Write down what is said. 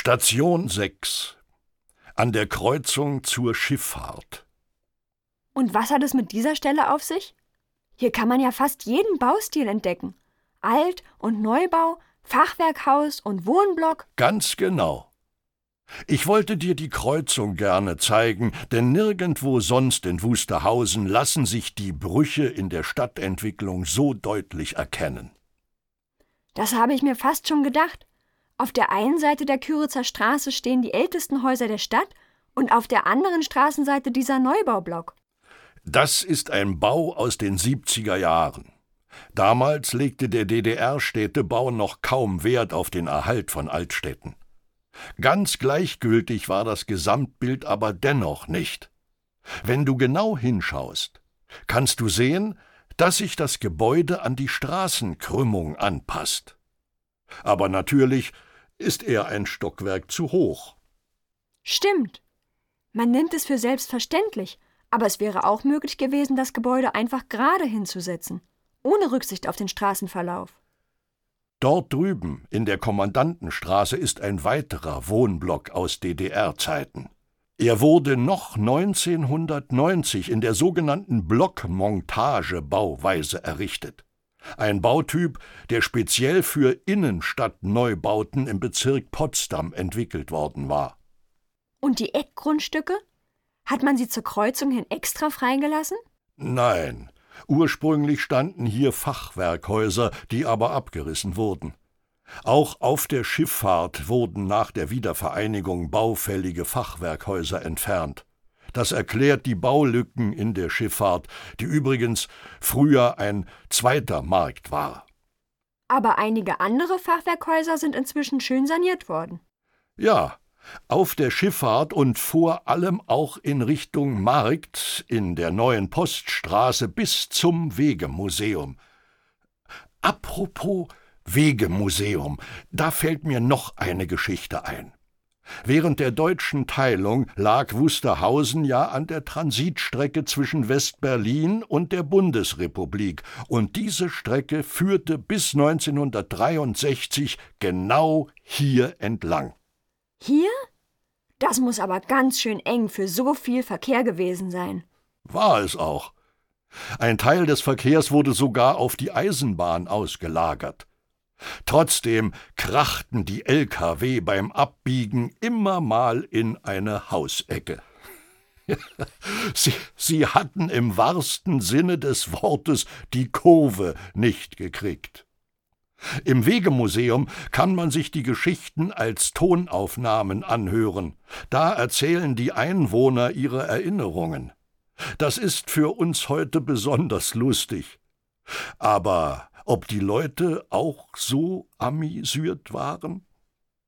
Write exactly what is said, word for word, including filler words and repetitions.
Station sechs. An der Kreuzung zur Schifffahrt. Und was hat es mit dieser Stelle auf sich? Hier kann man ja fast jeden Baustil entdecken. Alt- und Neubau, Fachwerkhaus und Wohnblock. Ganz genau. Ich wollte dir die Kreuzung gerne zeigen, denn nirgendwo sonst in Wusterhausen lassen sich die Brüche in der Stadtentwicklung so deutlich erkennen. Das habe ich mir fast schon gedacht. Auf der einen Seite der Küritzer Straße stehen die ältesten Häuser der Stadt und auf der anderen Straßenseite dieser Neubaublock. Das ist ein Bau aus den siebziger Jahren. Damals legte der D D R-Städtebau noch kaum Wert auf den Erhalt von Altstädten. Ganz gleichgültig war das Gesamtbild aber dennoch nicht. Wenn du genau hinschaust, kannst du sehen, dass sich das Gebäude an die Straßenkrümmung anpasst. Aber natürlich ist er ein Stockwerk zu hoch. Stimmt. Man nimmt es für selbstverständlich, aber es wäre auch möglich gewesen, das Gebäude einfach gerade hinzusetzen, ohne Rücksicht auf den Straßenverlauf. Dort drüben in der Kommandantenstraße ist ein weiterer Wohnblock aus D D R-Zeiten. Er wurde noch neunzehnhundertneunzig in der sogenannten Blockmontage-Bauweise errichtet. Ein Bautyp, der speziell für Innenstadtneubauten im Bezirk Potsdam entwickelt worden war. Und die Eckgrundstücke? Hat man sie zur Kreuzung hin extra freigelassen? Nein, ursprünglich standen hier Fachwerkhäuser, die aber abgerissen wurden. Auch auf der Schifffahrt wurden nach der Wiedervereinigung baufällige Fachwerkhäuser entfernt. Das erklärt die Baulücken in der Schifffahrt, die übrigens früher ein zweiter Markt war. Aber einige andere Fachwerkhäuser sind inzwischen schön saniert worden. Ja, auf der Schifffahrt und vor allem auch in Richtung Markt in der neuen Poststraße bis zum Wegemuseum. Apropos Wegemuseum, da fällt mir noch eine Geschichte ein. Während der deutschen Teilung lag Wusterhausen ja an der Transitstrecke zwischen West-Berlin und der Bundesrepublik, und diese Strecke führte bis neunzehnhundertdreiundsechzig genau hier entlang. Hier? Das muss aber ganz schön eng für so viel Verkehr gewesen sein. War es auch. Ein Teil des Verkehrs wurde sogar auf die Eisenbahn ausgelagert. Trotzdem krachten die L K W beim Abbiegen immer mal in eine Hausecke. sie, sie hatten im wahrsten Sinne des Wortes die Kurve nicht gekriegt. Im Wegemuseum kann man sich die Geschichten als Tonaufnahmen anhören. Da erzählen die Einwohner ihre Erinnerungen. Das ist für uns heute besonders lustig. Aber ob die Leute auch so amüsiert waren?